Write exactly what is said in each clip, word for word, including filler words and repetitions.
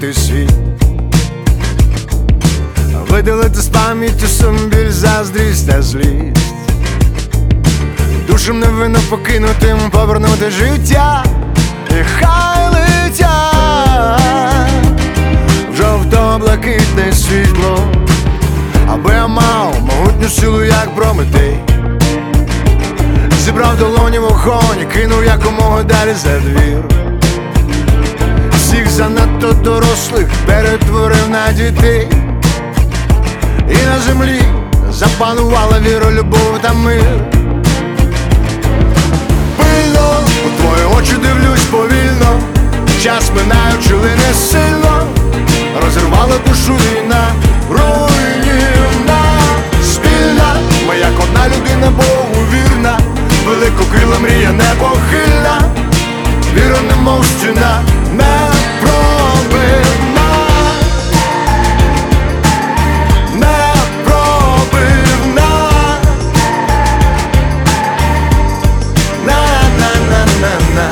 змінити світ, видалити з пам'яті сум, біль, заздрість та злість, душам невинно покинутим повернути життя, і хай летять в жовто-блакитне світло, аби я мав могутню силу, як Прометей, зібрав долоні вогонь і кинув якомога далі за двір. Всіх занадто дорослих перетворив на дітей, і на землі запанувала віра, любов та мир. Пильно у твої очі дивлюсь повільно, час минаючи лине сильно, розірвала душу війна, руйнівна, спільна, ми як одна людина, Богу вірна, великокрила мрія непохильна, віра немов стіна, непробивна, непробивна, на-на-на-на-на,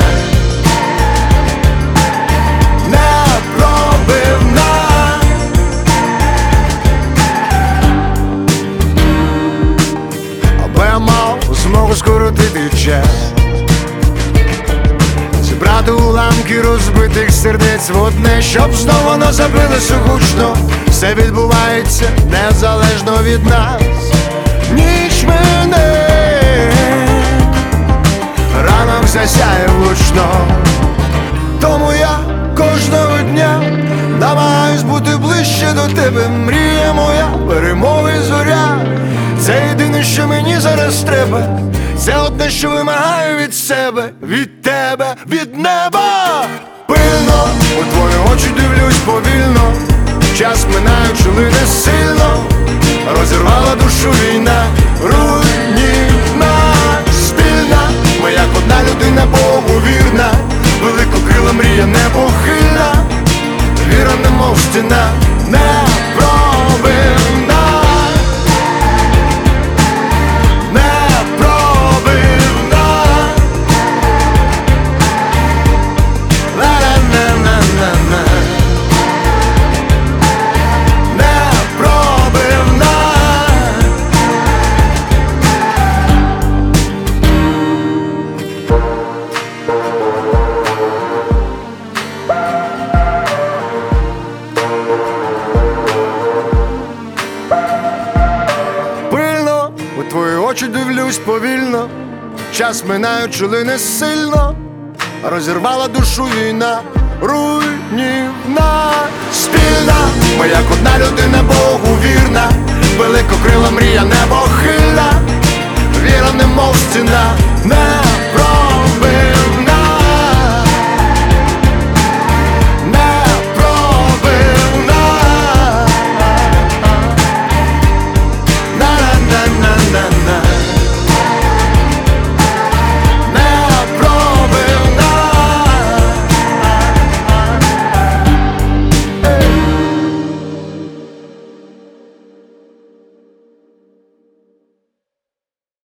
непробивна. Аби я мав змогу скоротити час, зібрати уламки розбитих сердець в одне, щоб знову воно забилося гучно. Все відбувається незалежно від нас. Ніч мине, ранок засяє влучно, тому я кожного дня намагаюсь бути ближче до тебе. Мрія моя, перемоги зоря, це єдине, що мені зараз треба, це одне, що вимагаю від себе, від тебе, від неба. Пильно у твої очі дивлюсь повільно, час минаючи лине сильно, розірвала душу війна, руйнівна, спільна, ми як одна людина, Богу вірна, великокрила мрія непохильна, віра немов стіна, непробивна. У твої очі дивлюсь повільно, час минаючи лине сильно, розірвала душу війна, руйнівна, спільна, ми як одна людина, Богу вірна, великокрила мрія непохильна, віра немов стіна, не